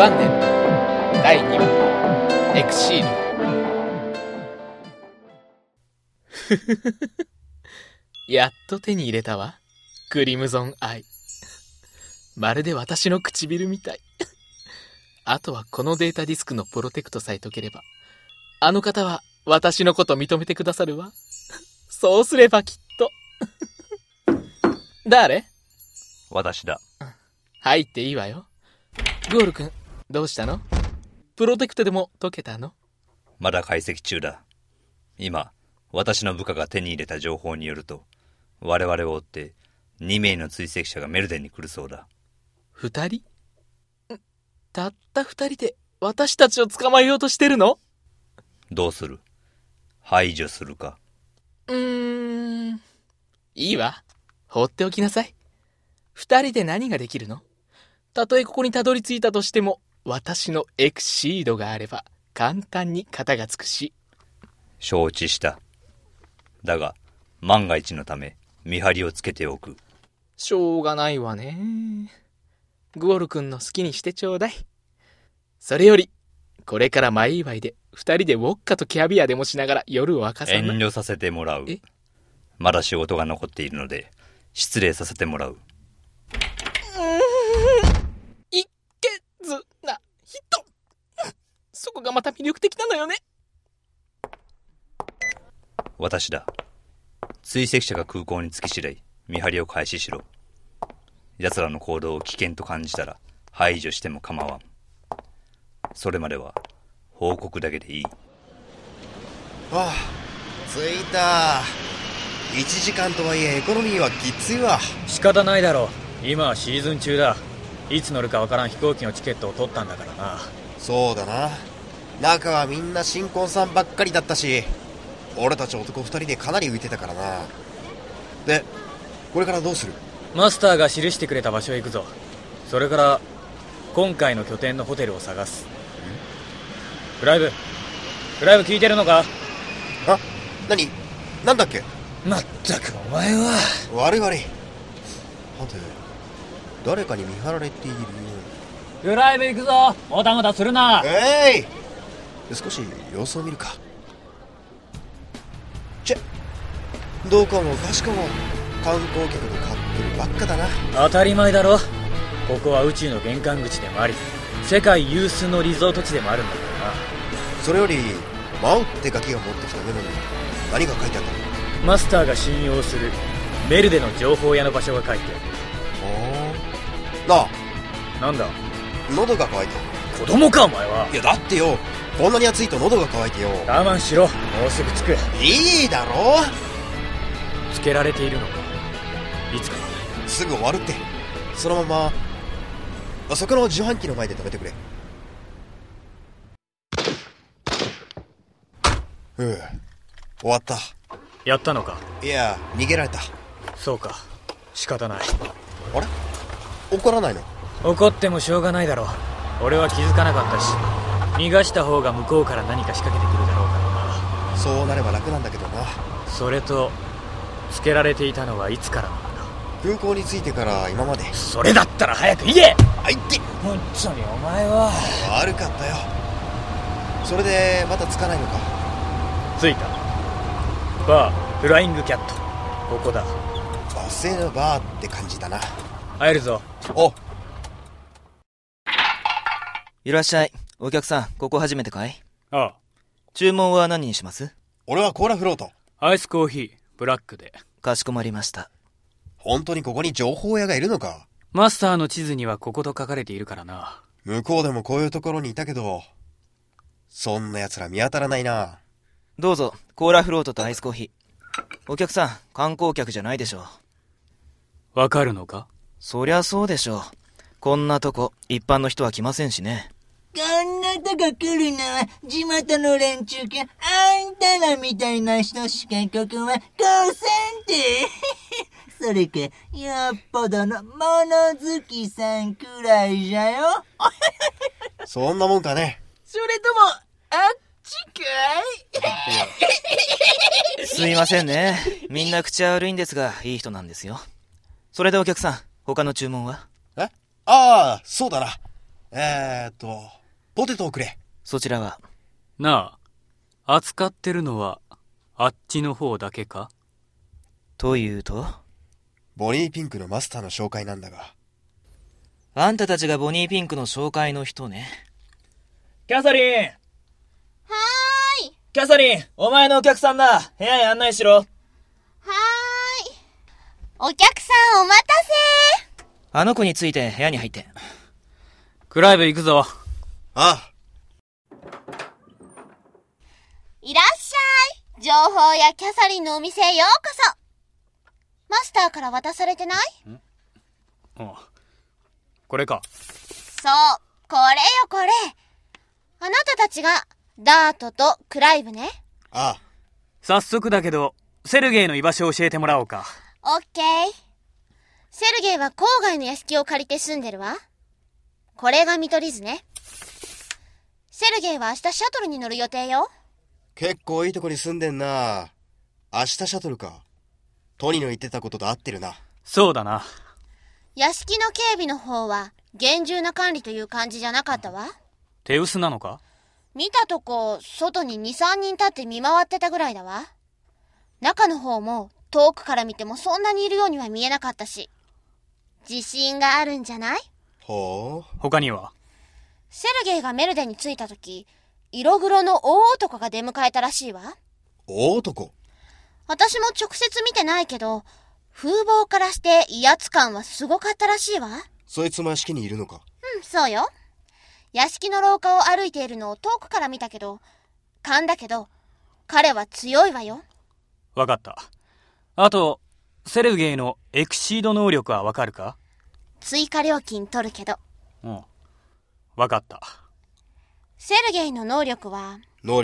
ワンデン第2話エクシードやっと手に入れたわ、クリムゾンアイ。まるで私の唇みたい。あとはこのデータディスクのプロテクトさえ解ければ、あの方は私のこと認めてくださるわ。そうすればきっと。誰？ 私だ。 入っていいわよ。ゴール君、どうしたの？プロテクトでも解けたの？ まだ解析中だ。今、私の部下が手に入れた情報によると、我々を追って2名の追跡者がメルデンに来るそうだ。 2人？たった2人で私たちを捕まえようとしてるの？ どうする？排除するか？ いいわ。放っておきなさい。2人で何ができるの？たとえここにたどり着いたとしても、私のエクシードがあれば簡単に肩がつくし。 承知した。だが万が一のため見張りをつけておく。 しょうがないわね。ゴール君の好きにしてちょうだい。それよりこれから前祝いで2人でウォッカとキャビアでもしながら夜を明かさない？ 遠慮させてもらう。まだ仕事が残っているので失礼させてもらう。 いけずな人。そこがまた魅力的なのよね。 私だ。追跡者が空港に着き次第見張りを開始しろ。奴らの行動を危険と感じたら排除しても構わん。それまでは報告だけでいい。 ああ、着いた。1時間とはいえエコノミーはきついわ。 仕方ないだろう。今はシーズン中だ。いつ乗るかわからん飛行機のチケットを取ったんだからな。 そうだな。中はみんな新婚さんばっかりだったし、俺たち男2人でかなり浮いてたからな。で、これからどうする？ マスターが記してくれた場所へ行くぞ。それから今回の拠点のホテルを探す。フライブ聞いてるのか？ あ、なんだっけ？ まったくお前は。 悪い。はて、誰かに見張られているよ。 フライブ行くぞ。もたもたするな。 少し様子を見るか。どこもかしこも観光客のカップルばっかだな。 当たり前だろ。ここは宇宙の玄関口でもあり、世界有数のリゾート地でもあるんだからな。 それよりマオってガキが持ってきたメモに何が書いてあったの？ マスターが信用するメルデの情報屋の場所が書いてある。 なんだ？ 喉が渇いた。 子供かお前は。 いやだってよ、こんなに暑いと喉が渇いてよ。 我慢しろ。もうすぐ着く。 いいだろ。 つけられているのか？いつかすぐ終わるって。そのままそこの自販機の前で食べてくれ。終わった。 やったのか？ いや、逃げられた。 そうか、仕方ない。 あれ？怒らないの？ 怒ってもしょうがないだろう。俺は気づかなかったし、逃がした方が向こうから何か仕掛けてくるだろうからな。 そうなれば楽なんだけどな。 それとつけられていたのはいつからなんだ？ 空港に着いてから今まで。 それだったら早く言え。 あいって。 本当にお前は。 悪かったよ。それでまた着かないのか？ 着いた。バーフライングキャット、ここだ。 バスへのバーって感じだな。 入るぞ。 お。 いらっしゃい。お客さん、ここ初めてかい？ ああ。 注文は何にします？ 俺はコーラフロート。 アイスコーヒーブラックで。 かしこまりました。 本当にここに情報屋がいるのか？ マスターの地図にはここと書かれているからな。 向こうでもこういうところにいたけど、そんな奴ら見当たらないな。 どうぞ、コーラフロートとアイスコーヒー。お客さん、観光客じゃないでしょう。わかるのか？ そりゃそうでしょう。こんなとこ、一般の人は来ませんしね。 こんなとこ来るのは地元の連中か、あんたらみたいな人しかここは来せんて。それか、よっぽどの物好きさんくらいじゃよ。 そんなもんかね。 それとも、あっちかい？すいませんね。みんな口悪いんですが、いい人なんですよ。それでお客さん、他の注文は？ ああ、そうだな。 ポテトをくれ。 そちらは？ なあ、扱ってるのはあっちの方だけか？ というと？ ボニーピンクのマスターの紹介なんだが。 あんたたちがボニーピンクの紹介の人ね。 キャサリン。 はーい。 キャサリン、お前のお客さんだ。部屋へ案内しろ。 はーい。お客さんお待たせ。 あの子について部屋に入って。 クライブ行くぞ。 ああ。 いらっしゃい。情報やキャサリンのお店へようこそ。マスターから渡されてない？ これか。 そう、これよこれ。あなたたちがダートとクライブね。 ああ。 早速だけど、セルゲイの居場所を教えてもらおうか。 オッケー。セルゲイは郊外の屋敷を借りて住んでるわ。これが見取り図ね。セルゲイは明日シャトルに乗る予定よ。 結構いいとこに住んでんな。明日シャトルか。トニの言ってたことと合ってるな。 そうだな。 屋敷の警備の方は厳重な管理という感じじゃなかったわ。 手薄なのか？ 見たとこ、外に2、3人立って見回ってたぐらいだわ。中の方も遠くから見てもそんなにいるようには見えなかったし。自信があるんじゃない？ ほう。 他には？ セルゲイがメルデに着いた時、色黒の大男が出迎えたらしいわ。 大男？ 私も直接見てないけど、風貌からして威圧感はすごかったらしいわ。 そいつも屋敷にいるのか？ うん、そうよ。屋敷の廊下を歩いているのを遠くから見たけど、勘だけど、彼は強いわよ。 わかった。あと、セルゲイのエクシード能力はわかるか？ 追加料金取るけど。 わかった。 セルゲイの能力は？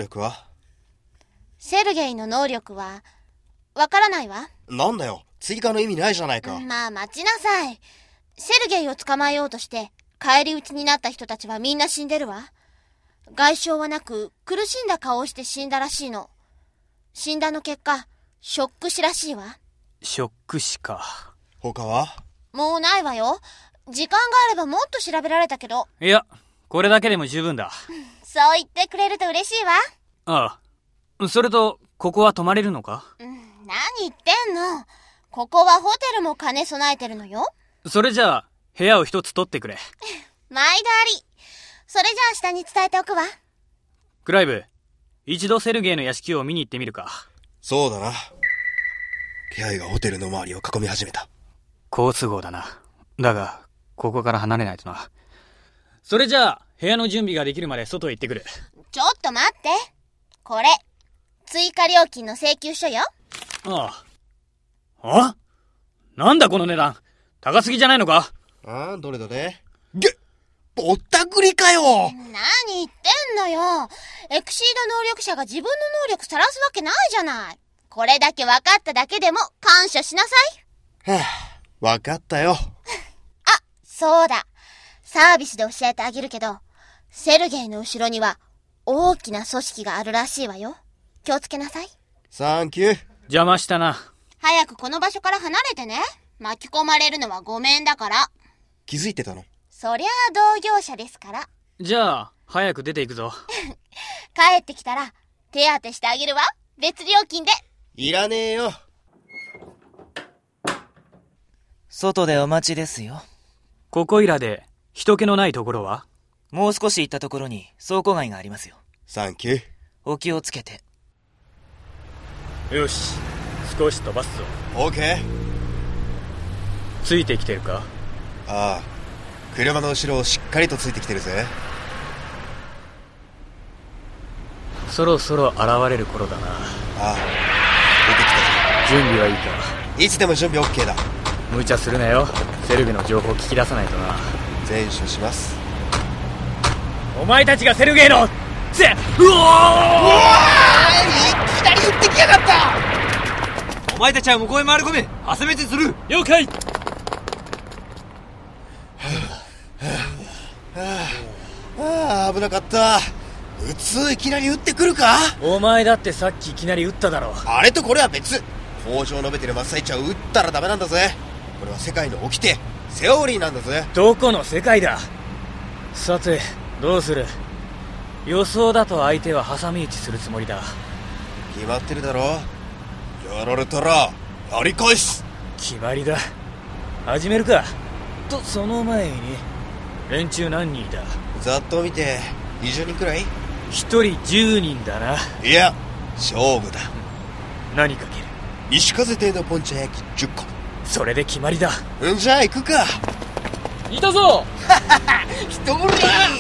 セルゲイの能力は、わからないわ。 なんだよ。追加の意味ないじゃないか。 まあ待ちなさい。セルゲイを捕まえようとして、返り討ちになった人たちはみんな死んでるわ。外傷はなく、苦しんだ顔をして死んだらしいの。診断の結果、ショック死らしいわ。 ショック死か。 他は？ もうないわよ。時間があればもっと調べられたけど。 いや、これだけでも十分だ。 そう言ってくれると嬉しいわ。 ああ。それと、ここは泊まれるのか？ 何言ってんの。ここはホテルも金備えてるのよ。 それじゃあ、部屋を一つ取ってくれ。 毎度あり。それじゃあ下に伝えておくわ。 クライブ、一度セルゲイの屋敷を見に行ってみるか。 そうだな。気配がホテルの周りを囲み始めた。 好都合だな。だが、ここから離れないとな。それじゃあ、部屋の準備ができるまで外へ行ってくる。 ちょっと待って。これ、追加料金の請求書よ。 なんだこの値段。高すぎじゃないのか？ どれどれ？ぼったくりかよ。 何言ってんのよ。エクシード能力者が自分の能力さらすわけないじゃない。これだけ分かっただけでも感謝しなさい。 分かったよ。 そうだ。サービスで教えてあげるけど、セルゲイの後ろには大きな組織があるらしいわよ。気をつけなさい。 サンキュー。 邪魔したな。 早くこの場所から離れてね。巻き込まれるのはごめんだから。 気づいてたの？ そりゃあ同業者ですから。 じゃあ、早く出ていくぞ。 帰ってきたら手当てしてあげるわ。別料金で。 いらねえよ。 外でお待ちですよ。 ここいらで人気のないところは？ もう少し行ったところに倉庫街がありますよ。 サンキュー。 お気をつけて。 よし、少し飛ばすぞ。 オーケー。 ついてきてるか？ ああ、車の後ろをしっかりとついてきてるぜ。 そろそろ現れる頃だな。 ああ、出てきたぞ。 準備はいいか？ いつでも準備 OK だ。 無茶するなよ。セルゲの情報聞き出さないとな。 全守します。 お前たちがセルゲイのいきなり撃ってきやがった。 お前たちは向こうへ回り込め。挟めてする。 了解。 危なかった。いきなり撃ってくるか？ お前だってさっきいきなり撃っただろ。 あれとこれは別。北条を述べてる真っ最中は撃ったらダメなんだぜ。これは世界の掟、セオリーなんだぜ。 どこの世界だ？ さて、どうする？予想だと相手は挟み撃ちするつもりだ。 決まってるだろ。やられたらやり返す。 決まりだ。始めるか。とその前に、連中何人いた？ ざっと見て20人くらい。 1人10人だな。 いや、勝負だ。 何かける？ 西風亭のポンチャ焼き10個。 それで決まりだ。 じゃあ行くか。 いたぞ。 1人2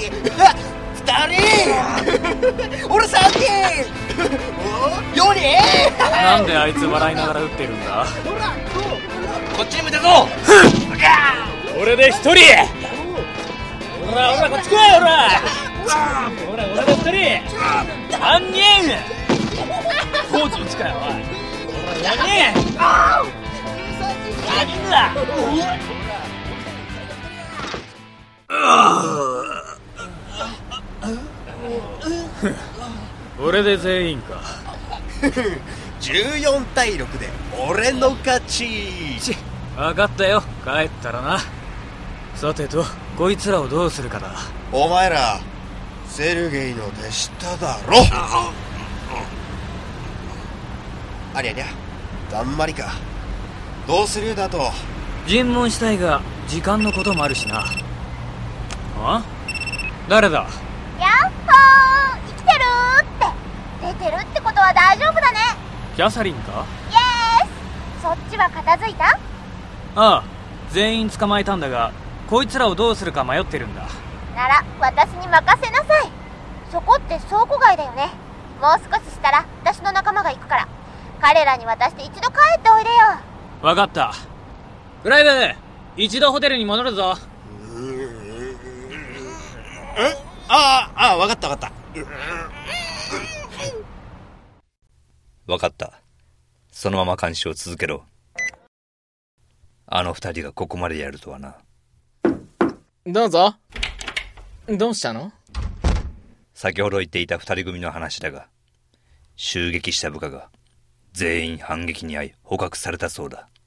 人俺3人4人なんであいつ笑いながら撃ってるんだ？ こっちに向いたぞ。 俺で1人。ほらこっち来い。ほら俺で2人。3人。当時1かよ。おい、ほら4人。4人だ。俺で全員か。 14対6で俺の勝ち。 分かったよ。帰ったらな。さてと、こいつらをどうするかだ。 お前らセルゲイの手下だろ。ありゃりゃ、だんまりか。どうするだと。 尋問したいが時間のこともあるしな。あ？誰だ？ やっほー、生きてるーって。出てるってことは大丈夫だね。 キャサリンか？ イエース。そっちは片付いた？ ああ、全員捕まえたんだが、こいつらをどうするか迷ってるんだ。 なら私に任せなさい。そこって倉庫街だよね。もう少ししたら私の仲間が行くから、彼らに渡して一度帰っておいでよ。 分かった。フライブ、一度ホテルに戻るぞ。 わかったわかった。 わかった。そのまま監視を続けろ。あの2人がここまでやるとはな。 どうぞ。どうしたの？ 先ほど言っていた2人組の話だが、襲撃した部下が全員反撃に遭い捕獲されたそうだ。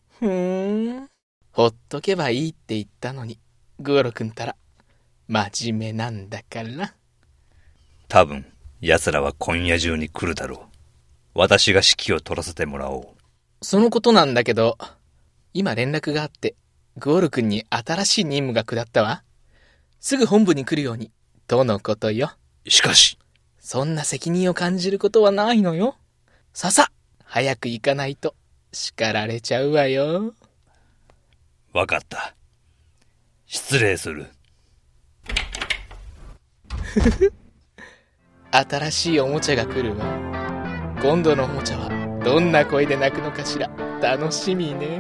ほっとけばいいって言ったのに、グオロ君たら真面目なんだから。 多分奴らは今夜中に来るだろう。私が指揮を取らせてもらおう。 そのことなんだけど、今連絡があって、グオル君に新しい任務が下ったわ。すぐ本部に来るように、とのことよ。 しかし、 そんな責任を感じることはないのよ。ささ、早く行かないと叱られちゃうわよ。 わかった。失礼する。 新しいおもちゃが来るわ。今度のおもちゃはどんな声で鳴くのかしら。楽しみね。